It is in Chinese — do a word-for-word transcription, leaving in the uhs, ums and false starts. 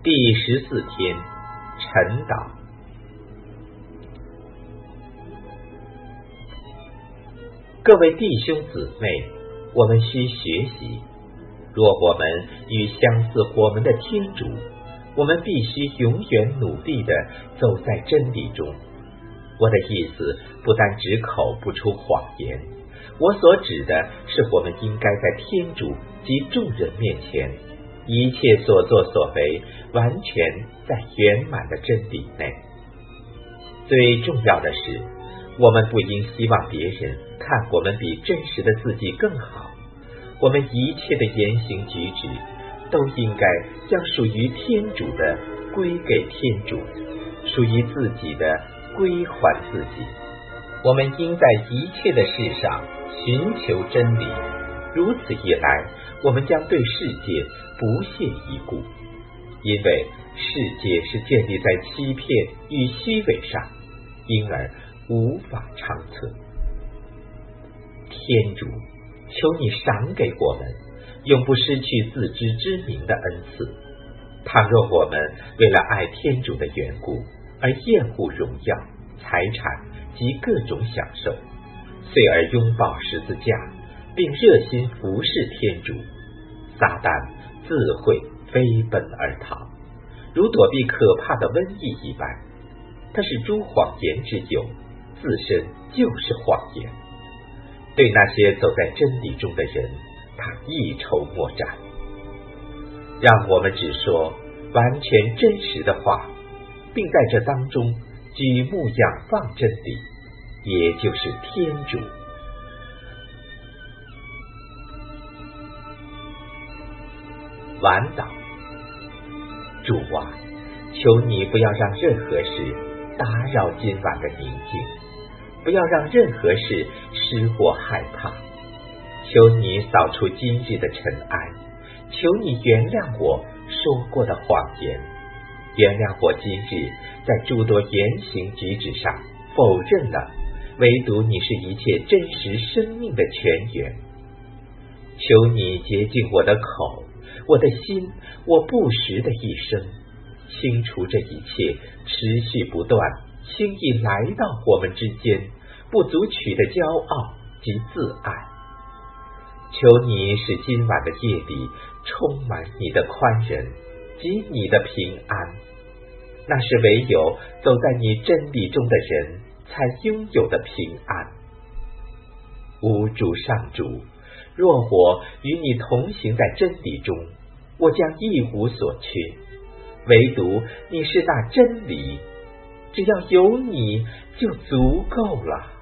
第十四天，晨祷。各位弟兄姊妹，我们需学习，若我们与相似我们的天主，我们必须永远努力地走在真理中。我的意思不单指口不出谎言，我所指的是我们应该在天主及众人面前，一切所作所为完全在圆满的真理内。最重要的是，我们不应希望别人看我们比真实的自己更好，我们一切的言行举止都应该将属于天主的归给天主，属于自己的归还自己。我们应在一切的事上寻求真理，如此一来，我们将对世界不屑一顾，因为世界是建立在欺骗与虚伪上，因而无法长存。天主，求你赏给我们永不失去自知之明的恩赐。倘若我们为了爱天主的缘故而厌恶荣耀、财产及各种享受，遂而拥抱十字架，并热心服侍天主，撒旦自会飞奔而逃，如躲避可怕的瘟疫一般。他是诸谎言之友，自身就是谎言。对那些走在真理中的人，他一筹莫展。让我们只说完全真实的话，并在这当中举目仰望真理，也就是天主。晚祷。主啊，求你不要让任何事打扰今晚的宁静，不要让任何事使我害怕。求你扫除今日的尘埃，求你原谅我说过的谎言，原谅我今日在诸多言行举止上否认了唯独你是一切真实生命的泉源。求你洁净我的口，我的心，我不时的一生，清除这一切持续不断轻易来到我们之间不足取的骄傲及自爱。求你使今晚的夜里充满你的宽仁及你的平安，那是唯有走在你真理中的人才拥有的平安。吾主上主，若我与你同行在真理中，我将一无所缺，唯独你是那真理，只要有你就足够了。